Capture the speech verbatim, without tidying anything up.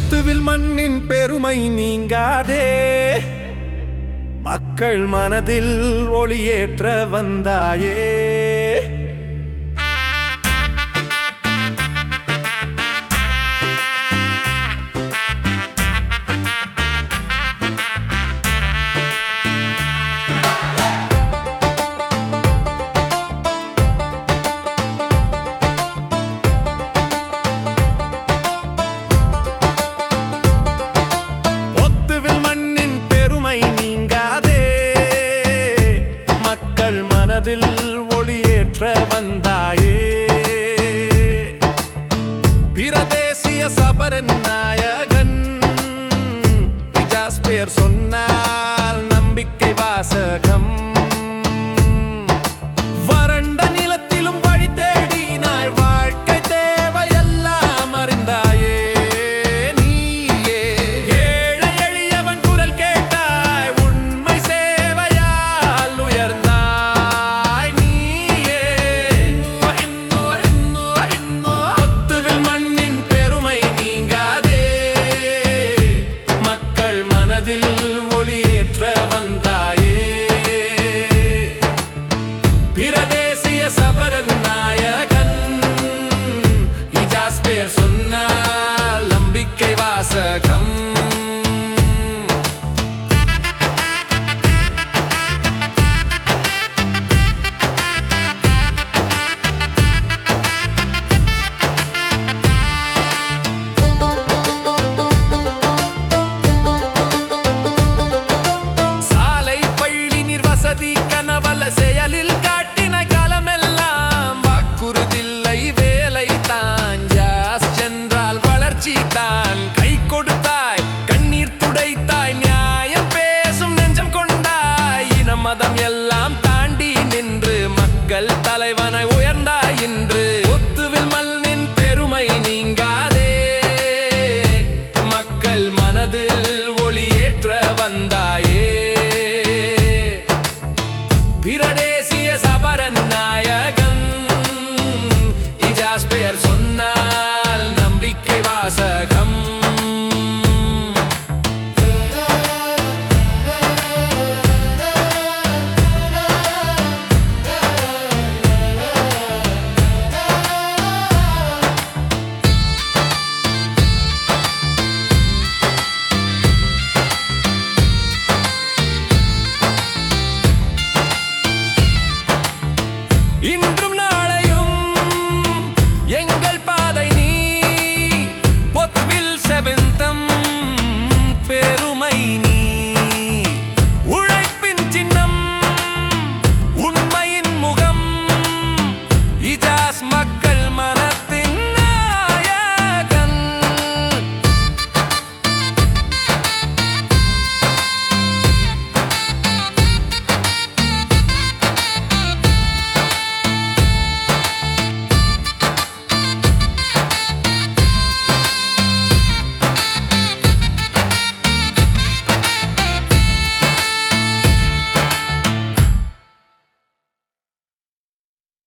பொத்துவில் மண்ணின் பெருமை நீங்காதே, மக்கள் மனதில் ஒளியேற்ற வந்தாயே. ஒளியேற்ற வந்தாயே. பிரதேசிய சபரன் நாயகன் ஜாஸ்பேர் சொன்னால் நம்பிக்கை வாசகம். வறண்ட நிலத்திலும் வழி தேடினாய், வாழ்க்கை தேவையெல்லாம் அறிந்தாயே. நீயே ஏழை எளியவன் குரல் கேட்டாய், உண்மை சேவையால் உயர்ந்தாய். ஒளியேற்ற வந்தாயே. பிரதேசிய சபரன் நாயகன் ஜாஸ்பேர் சொன்னால் நம்பிக்கை வாசகம். கனவல செயலில் காட்டின காலமெல்லாம் வாக்குறுதில்லை, வேலை தான் ஜாஸ் சென்றால் வளர்ச்சி தான். கை கொடுத்தாய், கண்ணீர் துடைத்தாய், நியாயம் பேசும் நெஞ்சம் கொண்டாய். இன மதம் எல்லாம் தாண்டி நின்று மக்கள் தலைவனை உயர்ந்தாய் இன்று. ஒத்துவில் மண்ணின் பெருமை நீங்காதே, மக்கள் மனதில் ஒளியேற்ற வந்தாயே. பிரதேசிய சபரன் நாயகன் ஜாஸ்பேர் சொன்னால் நம்பிக்கை வாசகம். இன்றும் நாளையும் எங்கள் பாதை நீ பொத்துவில் செவன்